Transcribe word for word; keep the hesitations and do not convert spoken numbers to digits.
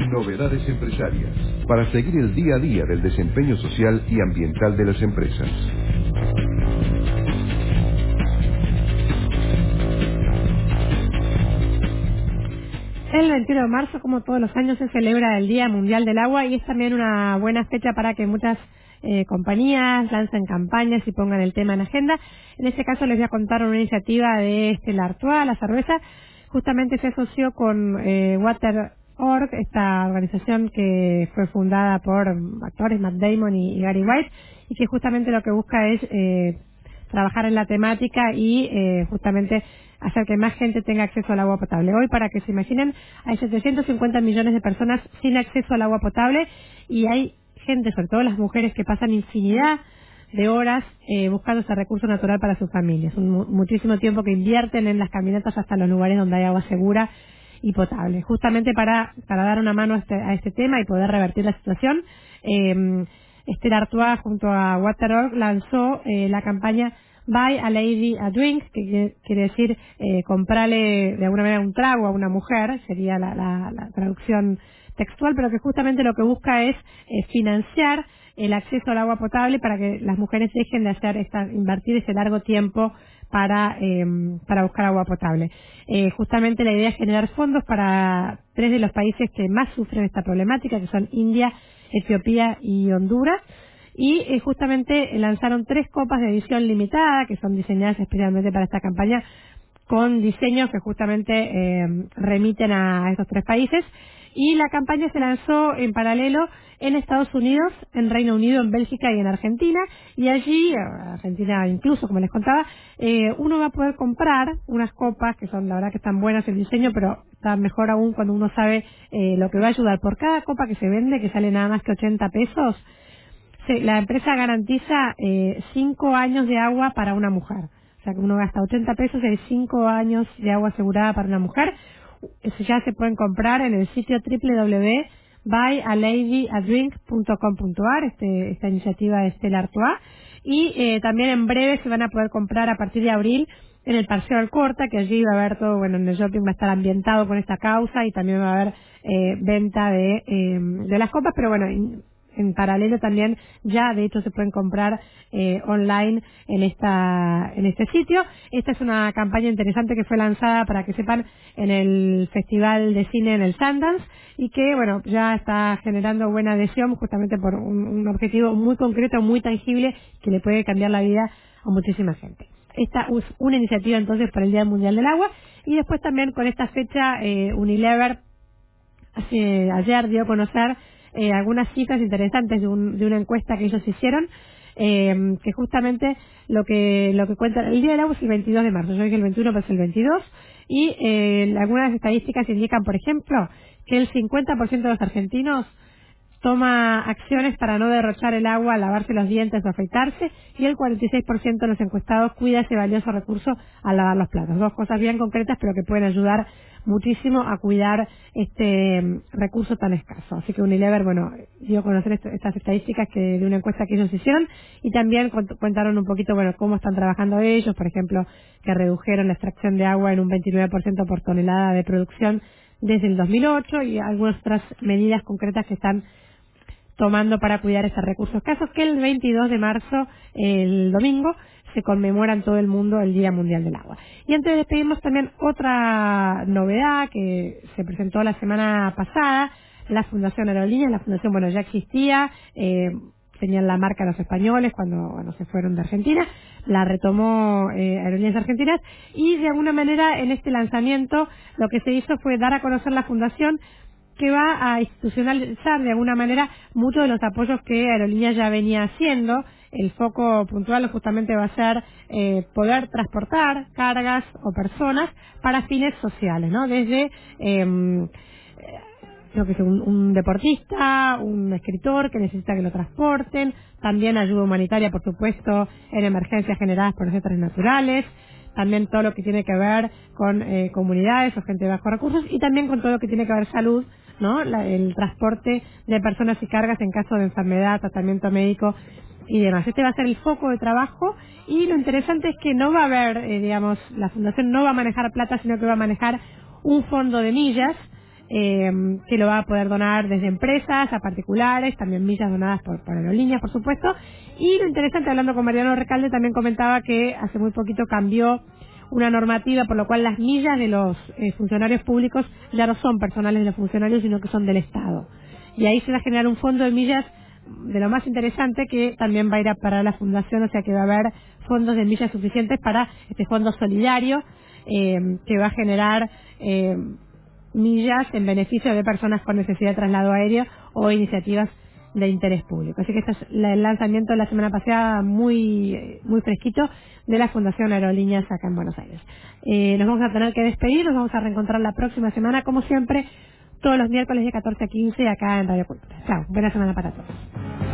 Novedades empresarias, para seguir el día a día del desempeño social y ambiental de las empresas. El veintiuno de marzo, como todos los años, se celebra el Día Mundial del Agua y es también una buena fecha para que muchas eh, compañías lancen campañas y pongan el tema en agenda. En este caso les voy a contar una iniciativa de Stella Artois, la cerveza. Justamente se asoció con eh, Water punto org, esta organización que fue fundada por actores Matt Damon y, y Gary White, y que justamente lo que busca es eh, trabajar en la temática y eh, justamente hacer que más gente tenga acceso al agua potable. Hoy, para que se imaginen, hay setecientos cincuenta millones de personas sin acceso al agua potable y hay gente, sobre todo las mujeres, que pasan infinidad de horas eh, buscando ese recurso natural para sus familias. Un, mu- muchísimo tiempo que invierten en las caminatas hasta los lugares donde hay agua segura y potable. Justamente para, para dar una mano a este, a este tema y poder revertir la situación, eh, Stella Artois junto a Water punto org lanzó eh, la campaña Buy a Lady a Drink, que quiere, quiere decir eh, comprarle de alguna manera un trago a una mujer, sería la, la, la traducción textual, pero que justamente lo que busca es eh, financiar el acceso al agua potable para que las mujeres dejen de hacer esta, invertir ese largo tiempo para eh, para buscar agua potable. Eh, justamente la idea es generar fondos para tres de los países que más sufren esta problemática, que son India, Etiopía y Honduras. Y eh, justamente lanzaron tres copas de edición limitada que son diseñadas especialmente para esta campaña, con diseños que justamente eh, remiten a estos tres países. Y la campaña se lanzó en paralelo en Estados Unidos, en Reino Unido, en Bélgica y en Argentina. Y allí, eh, Argentina incluso, como les contaba, eh, uno va a poder comprar unas copas que son, la verdad que están buenas el diseño, pero está mejor aún cuando uno sabe eh, lo que va a ayudar. Por cada copa que se vende, que sale nada más que ochenta pesos, sí, la empresa garantiza eh, cinco años de agua para una mujer. O sea que uno gasta ochenta pesos y hay cinco años de agua asegurada para una mujer. Eso ya se pueden comprar en el sitio doble u doble u doble u punto buy a lady a drink punto com punto a r, este, esta iniciativa de Stella Artois. Y eh, también en breve se van a poder comprar a partir de abril en el Paseo Alcorta, que allí va a haber todo, bueno, en el shopping va a estar ambientado con esta causa y también va a haber eh, venta de, eh, de las copas, pero bueno, en paralelo también ya de hecho se pueden comprar eh, online en esta en este sitio. Esta es una campaña interesante que fue lanzada, para que sepan, en el Festival de Cine en el Sundance, y que bueno, ya está generando buena adhesión justamente por un, un objetivo muy concreto, muy tangible, que le puede cambiar la vida a muchísima gente. Esta es una iniciativa entonces para el Día Mundial del Agua. Y después también con esta fecha eh, Unilever hace, ayer dio a conocer eh, algunas cifras interesantes de, un, de una encuesta que ellos hicieron, eh, que justamente lo que lo que cuenta el Día del Agua es el veintidós de marzo. Yo dije el veintiuno, pero es el veintidós. Y eh, algunas estadísticas indican, por ejemplo, que el cincuenta por ciento de los argentinos toma acciones para no derrochar el agua al lavarse los dientes o afeitarse, y el cuarenta y seis por ciento de los encuestados cuida ese valioso recurso al lavar los platos. Dos cosas bien concretas, pero que pueden ayudar muchísimo a cuidar este mm, recurso tan escaso. Así que Unilever, bueno, dio a conocer esto- estas estadísticas que de una encuesta que ellos hicieron, y también cont- contaron un poquito, bueno, cómo están trabajando ellos, por ejemplo, que redujeron la extracción de agua en un veintinueve por ciento por tonelada de producción desde el dos mil ocho, y algunas otras medidas concretas que están tomando para cuidar estos recursos escasos, que el veintidós de marzo, el domingo, se conmemora en todo el mundo el Día Mundial del Agua. Y antes de despedirnos, también otra novedad que se presentó la semana pasada: la Fundación Aerolíneas. La Fundación, bueno, ya existía, eh, tenían la marca los españoles cuando, bueno, se fueron de Argentina, la retomó eh, Aerolíneas Argentinas, y de alguna manera en este lanzamiento lo que se hizo fue dar a conocer la fundación, que va a institucionalizar de alguna manera muchos de los apoyos que Aerolíneas ya venía haciendo. El foco puntual justamente va a ser eh, poder transportar cargas o personas para fines sociales, ¿no? Desde eh, creo que es un, un deportista, un escritor que necesita que lo transporten, también ayuda humanitaria, por supuesto, en emergencias generadas por desastres naturales, también todo lo que tiene que ver con eh, comunidades o gente de bajos recursos, y también con todo lo que tiene que ver salud, ¿no? La- el transporte de personas y cargas en caso de enfermedad, tratamiento médico y demás. Este va a ser el foco de trabajo, y lo interesante es que no va a haber, eh, digamos, la fundación no va a manejar plata, sino que va a manejar un fondo de millas, eh, que lo va a poder donar desde empresas a particulares, también millas donadas por, por aerolíneas, por supuesto. Y lo interesante, hablando con Mariano Recalde, también comentaba que hace muy poquito cambió una normativa por lo cual las millas de los eh, funcionarios públicos ya no son personales de los funcionarios, sino que son del Estado. Y ahí se va a generar un fondo de millas de lo más interesante, que también va a ir a para la fundación, o sea que va a haber fondos de millas suficientes para este fondo solidario, eh, que va a generar eh, millas en beneficio de personas con necesidad de traslado aéreo o iniciativas de interés público. Así que este es la- el lanzamiento de la semana pasada, muy eh, muy fresquito, de la Fundación Aerolíneas acá en Buenos Aires. Eh, nos vamos a tener que despedir, nos vamos a reencontrar la próxima semana, como siempre, todos los miércoles de catorce a quince acá en Radio Cultura. Chao, buena semana para todos.